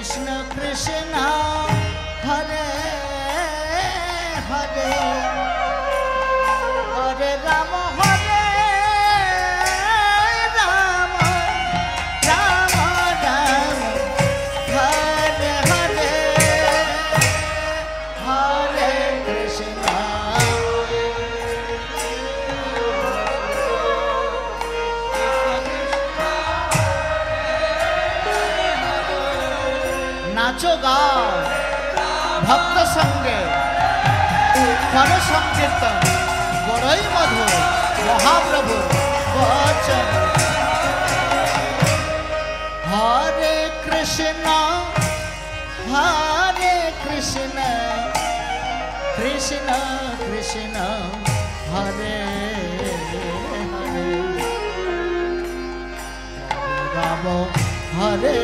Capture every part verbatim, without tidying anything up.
कृष्ण कृष्ण हरे हरे हरे राम हरे राम राम राम हरे हरे हरे कृष्ण नाचो गाओ भक्त संगे कर संकीर्तन बड़ई मधुर महाप्रभु वचन हरे कृष्ण हरे कृष्ण कृष्ण कृष्ण हरे हरे राम हरे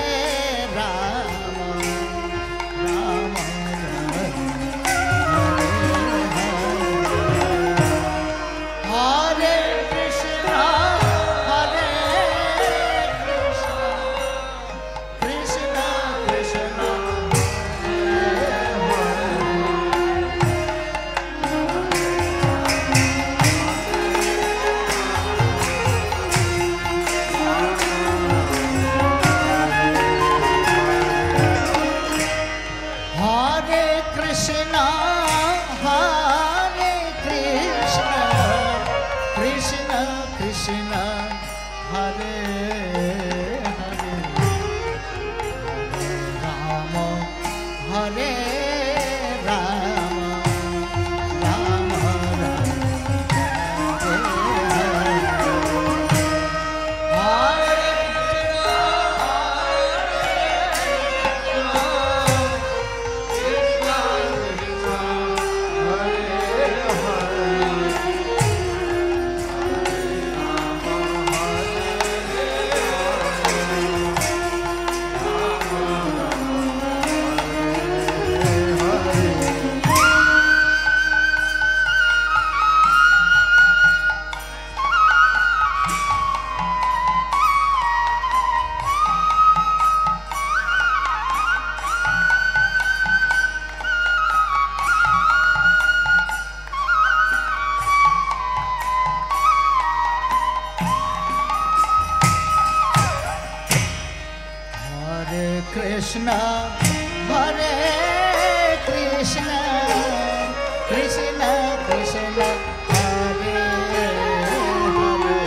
कृष्ण हरे कृष्ण कृष्ण कृष्ण हरे हरे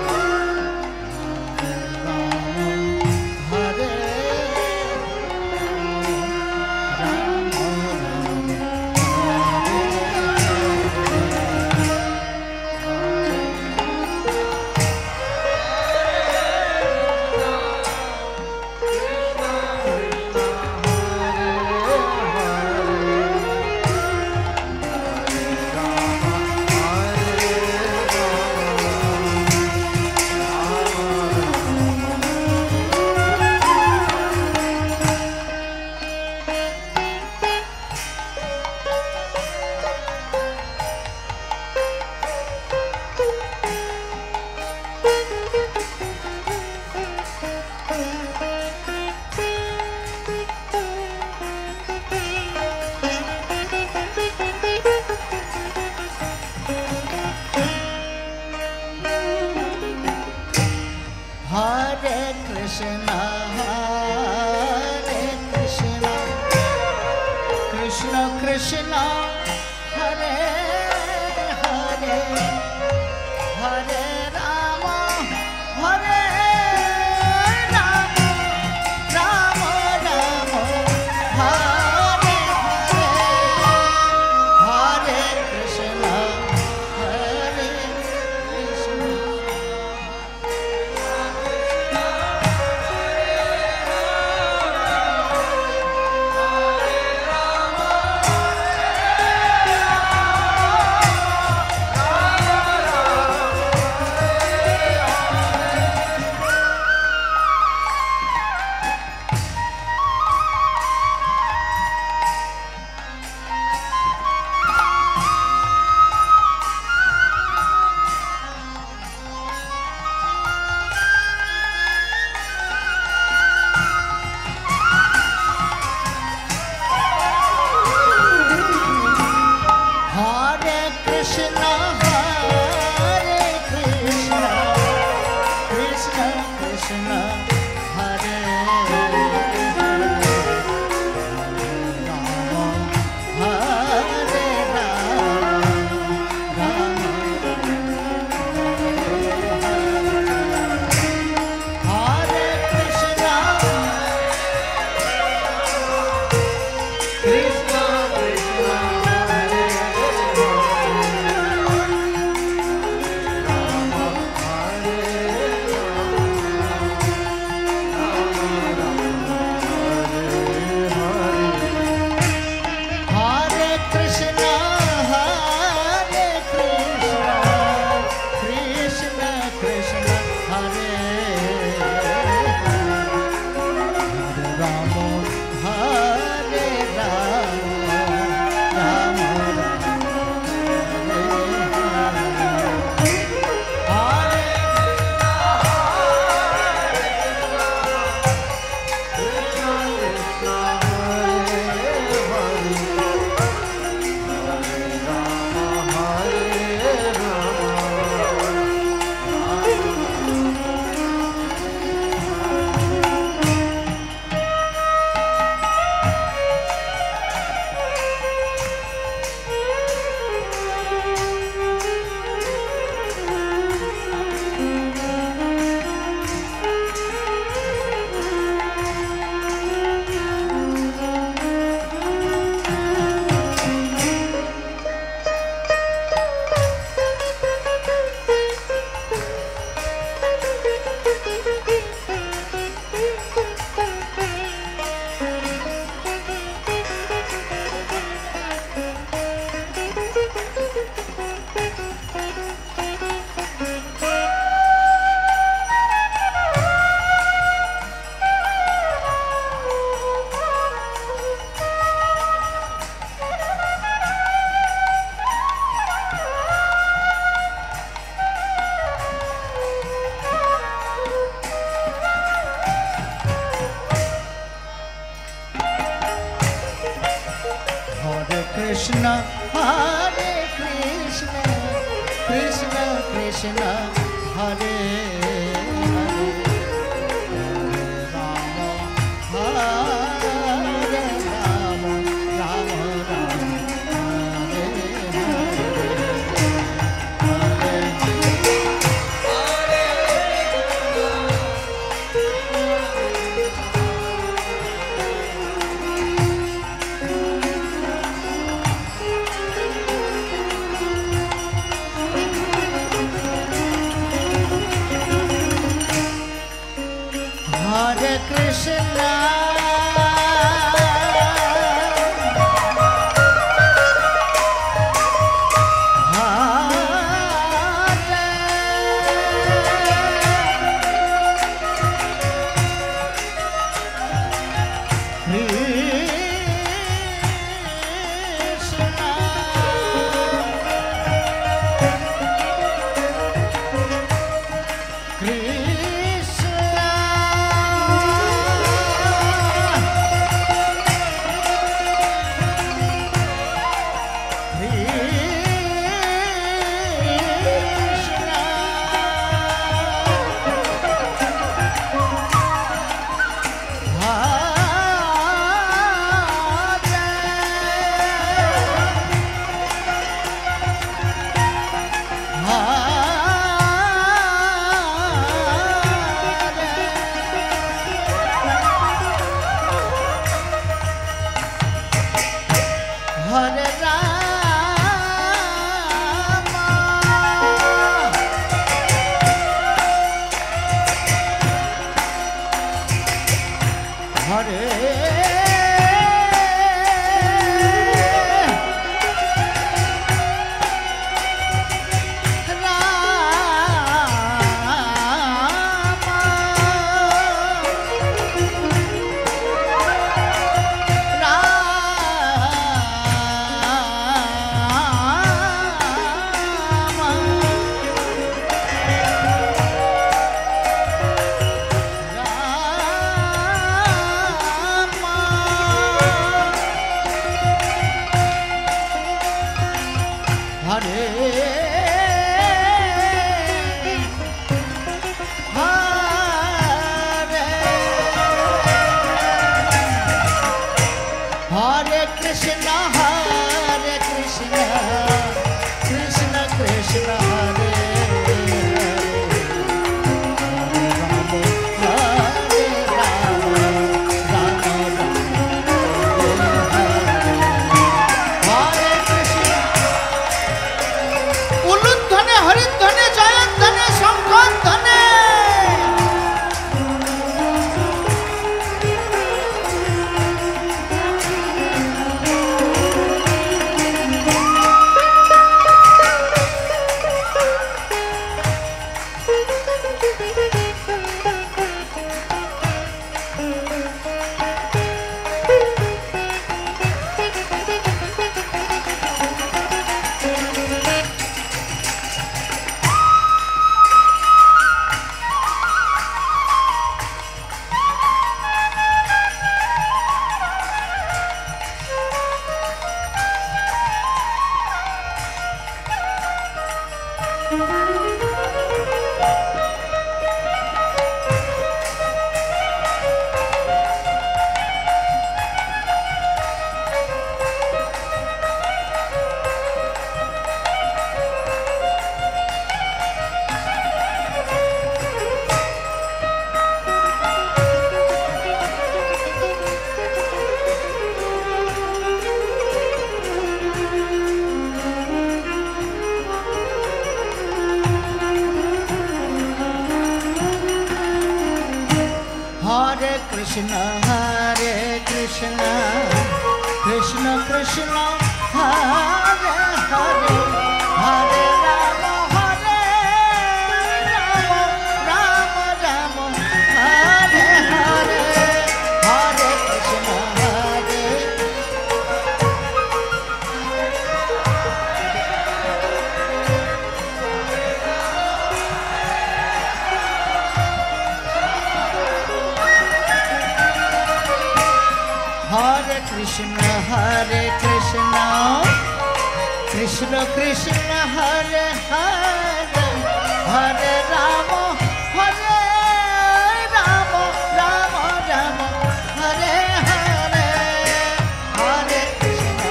हरे राम कृष्ण हरे कृष्ण कृष्ण कृष्ण हरे हरे हरे राम हरे राम राम राम हरे हरे हरे कृष्ण हरे Krishna Krishna, Hare Krishna, Krishna Krishna, Hare Hare, Hare Rama, Rama Rama, Hare Hare Krishna, Hare Rama, Hare Rama, Krishna, Hare Krishna, Krishna Krishna, Hare Krishna, Hare Krishna, Krishna Krishna, Hare Hare, Hare Rama, Hare Rama, Rama Rama, Hare Hare, Hare Krishna, Hare Hare Krishna, Hare Krishna, Krishna Krishna, Hare Hare, Hare Rama, Hare Rama, Rama Rama, Hare Hare, Hare Krishna.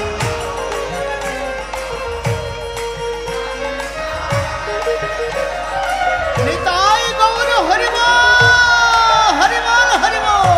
Nitai Gaur Hari Bol, Hari Bol, Hari Bol.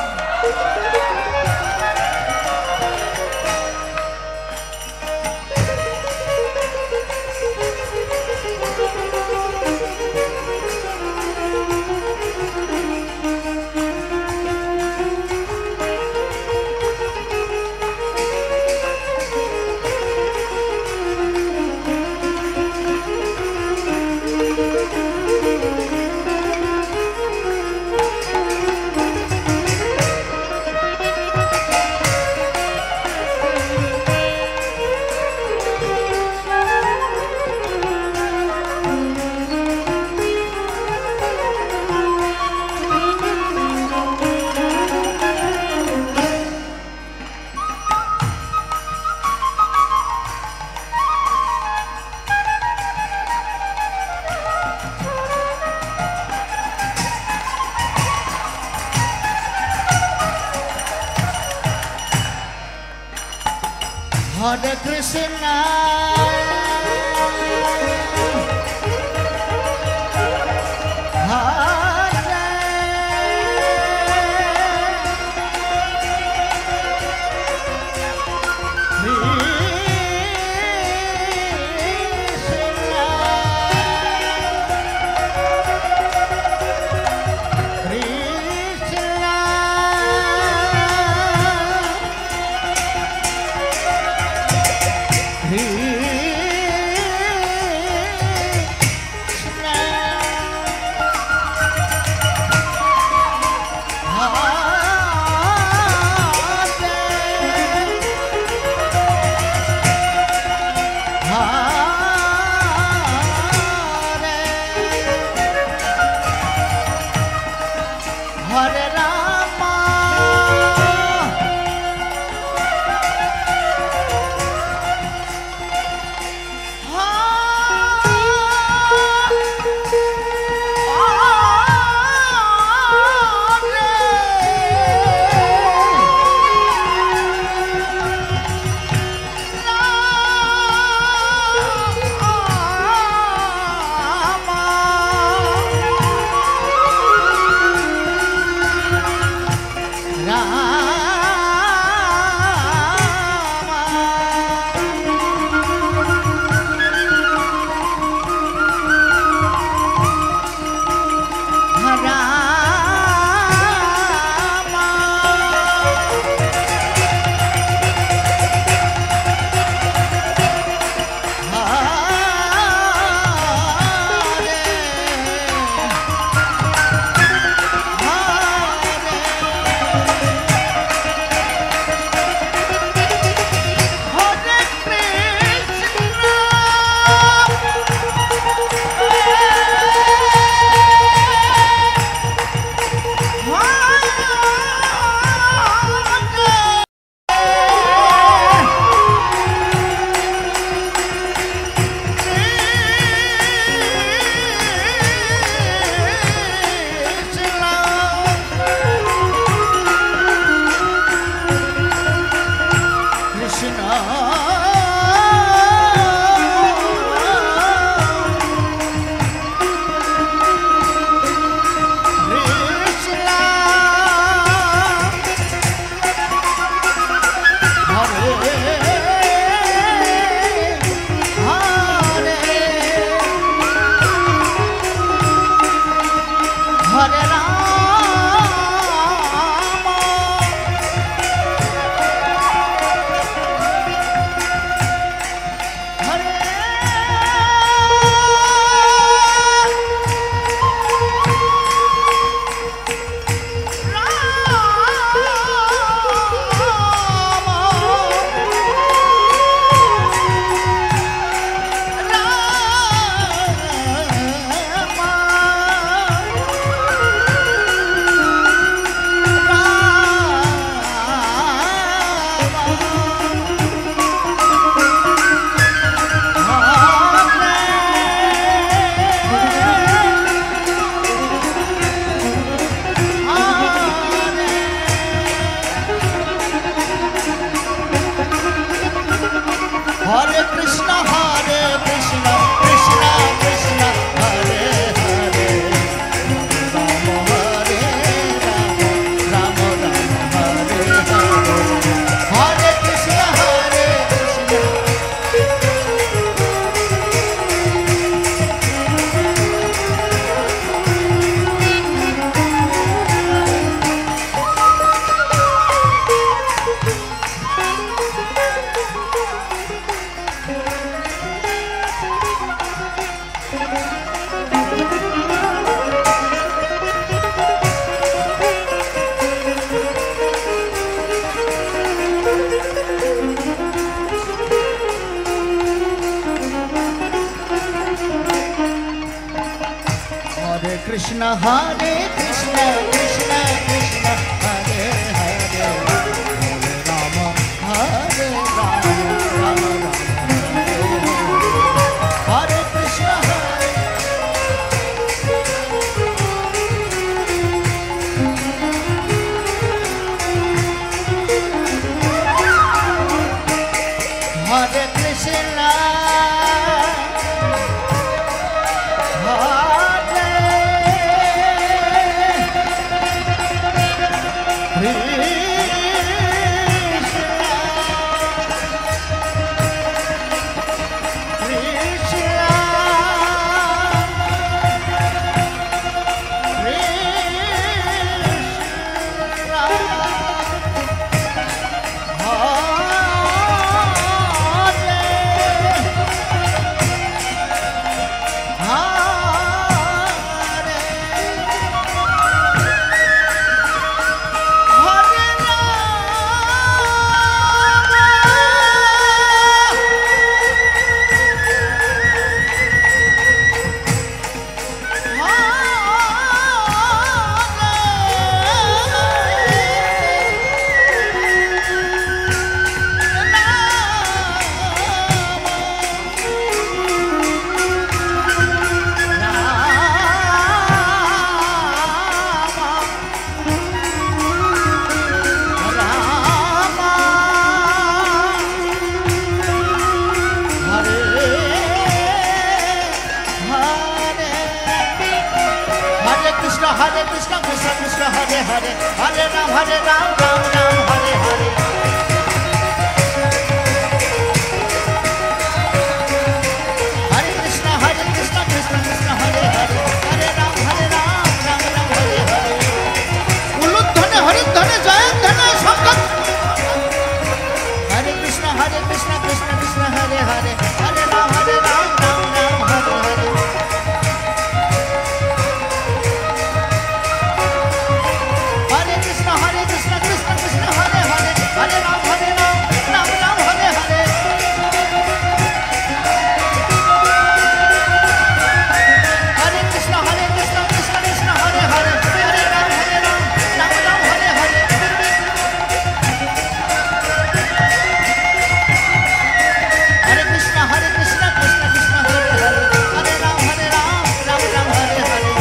Hare Krishna, Hare Hare Krishna, Krishna Krishna, Hare Hare, Hare Rama, Hare Rama, Rama Rama, Hare Krishna, Hare Hare Krishna. Hare Krishna, Krishna Krishna, Hare Hare, Hare Ram, Hare Ram, Ram Ram, Hare Hare. Hare Krishna, Hare Krishna, Krishna Krishna, Hare Hare, Hare Ram, Hare Ram, Ram Ram, Hare Hare. Uludhane, Haridhane, Jayadhane, Shankar. Hare Krishna, Hare Krishna, Krishna Krishna, Hare Hare, Hare Ram, Hare Ram, Ram Ram, Hare Hare. Hare Krishna, Krishna Krishna, Hare Hare, Hare Ram, Hare Ram, Ram Ram, Hare Hare. Hare Krishna, Hare Krishna, Krishna Krishna, Hare Hare, Hare Ram, Hare Ram, Ram Ram, Hare Hare. Hare Krishna, Hare Krishna, Krishna Krishna, Hare Hare, Hare Ram, Hare Ram, Ram Ram, Hare Hare.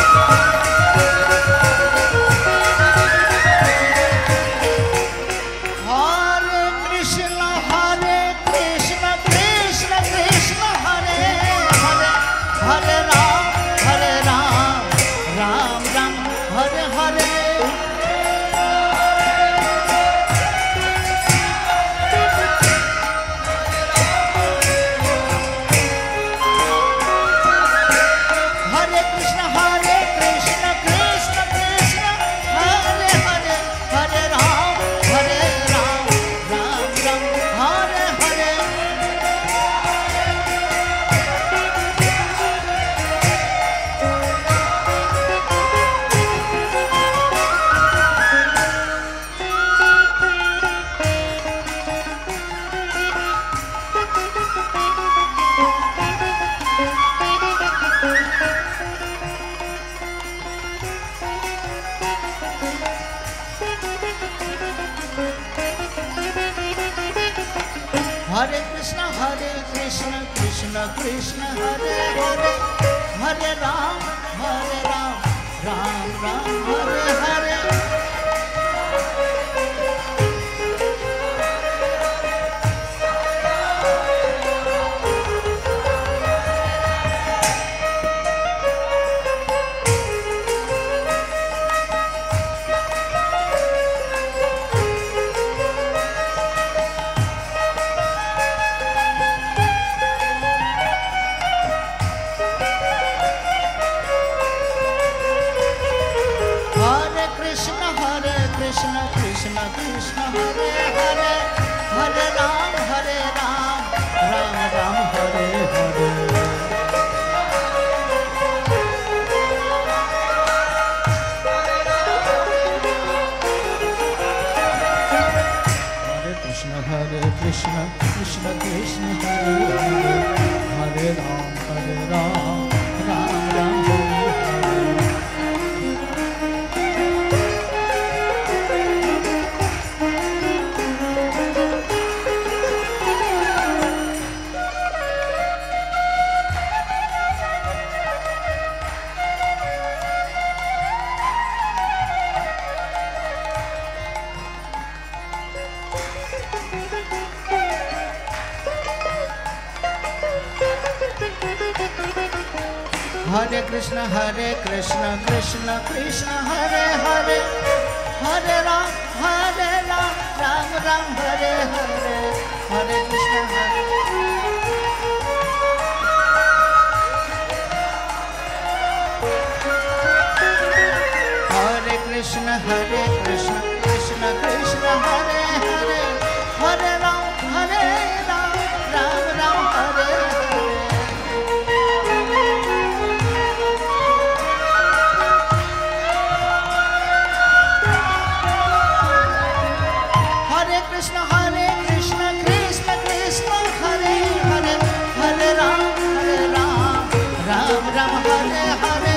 Hare Krishna, Hare Krishna, Krishna Krishna, Hare Hare, Hare Ram, Hare Ram, Ram Ram, Hare Hare. Krishna, Krishna Krishna, Hare Hare, Hare Ram, Hare Ram, Ram Ram, Hare Hare. Hare Krishna, Hare Krishna, Krishna Krishna, Hare Hare, Hare Ram, Hare Ram, Ram Ram, Hare Hare. हरे कृष्ण हरे कृष्ण कृष्ण कृष्ण हरे हरे हरे राम हरे राम राम राम हरे हरे हरे कृष्ण हरे हरे कृष्ण हरे कृष्ण कृष्ण कृष्ण हरे हरे हरे राम हरे राम राम राम हरे हरे हरे कृष्ण हरे कृष्ण कृष्ण कृष्ण हरे हरे हरे राम हरे राम राम राम हरे हरे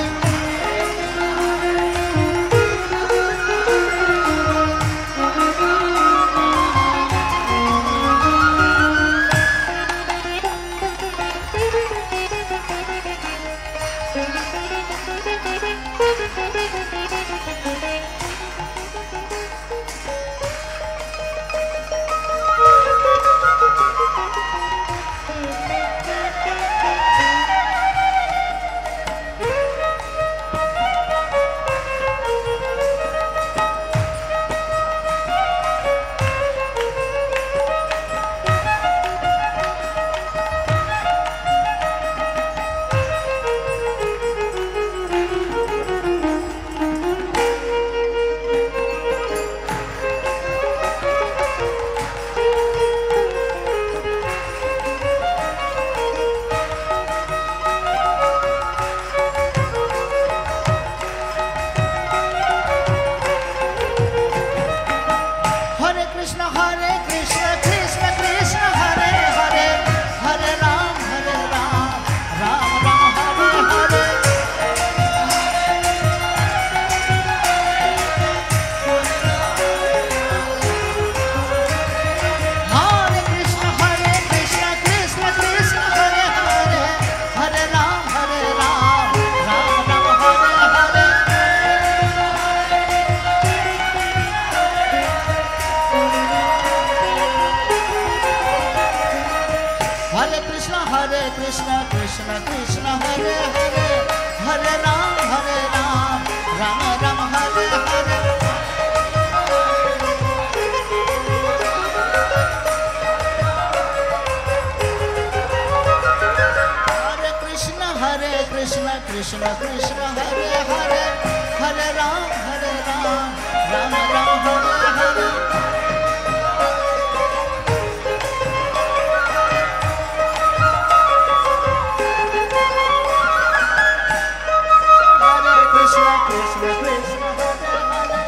कृष्ण कृष्ण हरे हरे हरे राम हरे राम राम राम हरे हरे हरे कृष्ण कृष्ण कृष्ण हरे हरे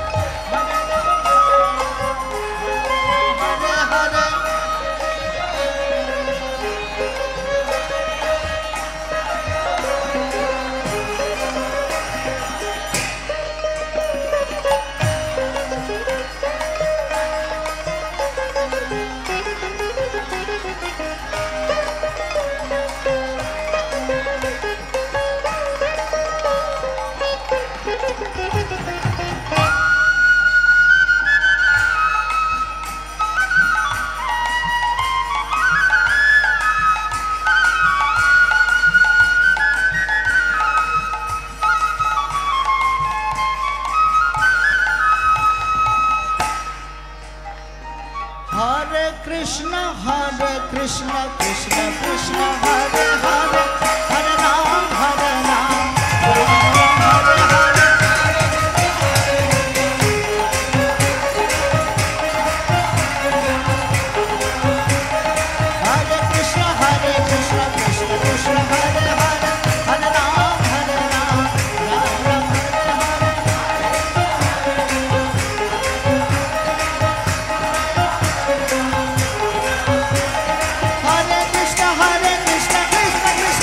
हरे हरे कृष्ण हरे कृष्ण कृष्ण कृष्ण हरे हरे हरे राम हरे राम राम राम हरे हरे हरे कृष्ण हरे कृष्ण कृष्ण कृष्ण हरे हरे हरे राम हरे राम राम राम हरे कृष्ण हरे कृष्ण कृष्ण कृष्ण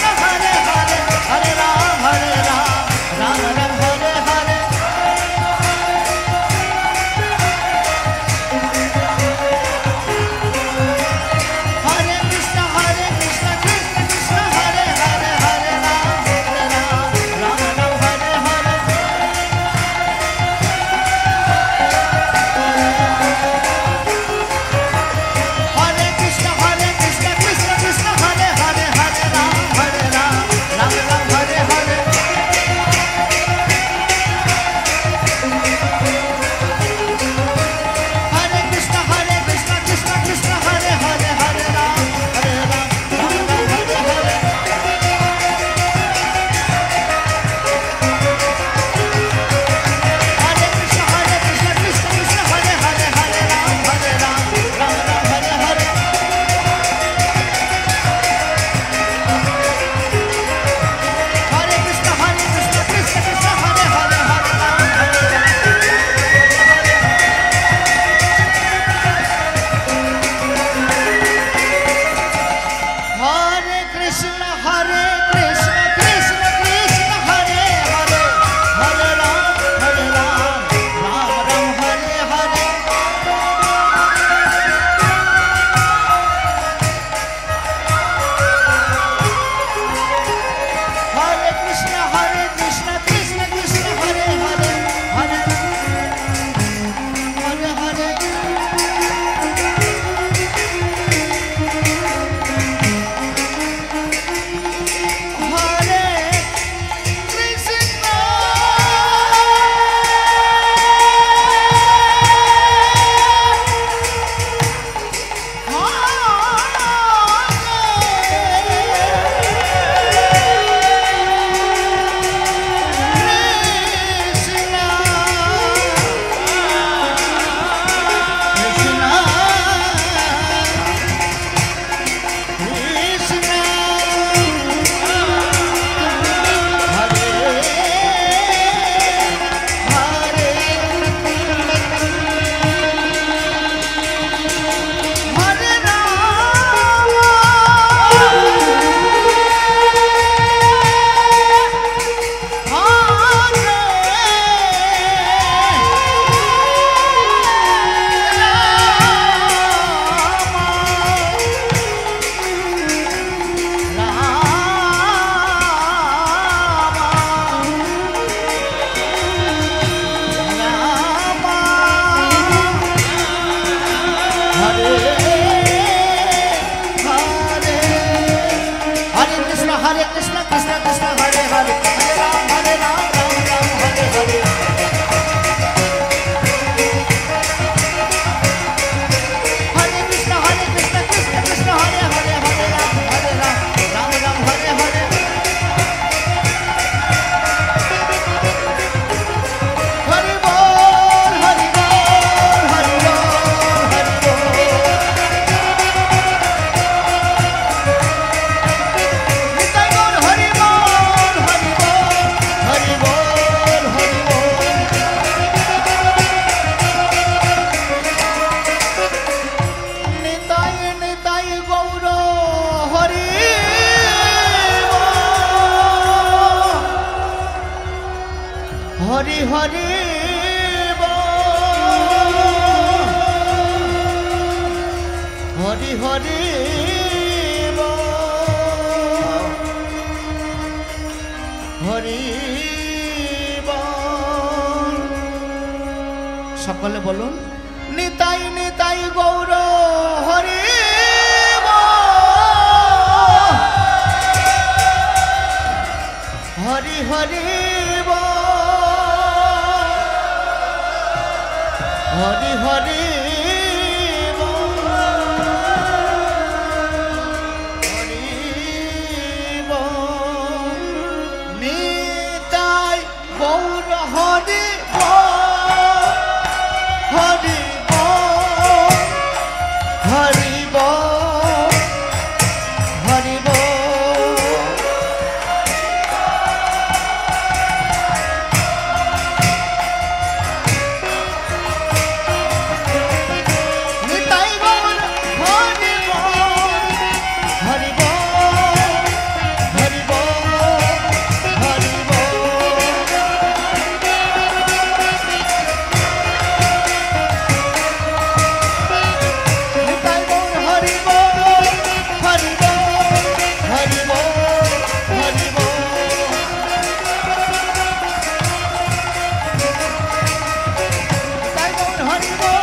সকলে বলুন নিতাই নিতাই গৌর হরি হরি হরি হরি হরি নিতাই গৌর হরি হরি হরি হরি নিতাই গৌর হরি হরি হরি হরি নিতাই গৌর হরি হরি হরি হরি নিতাই গৌর হরি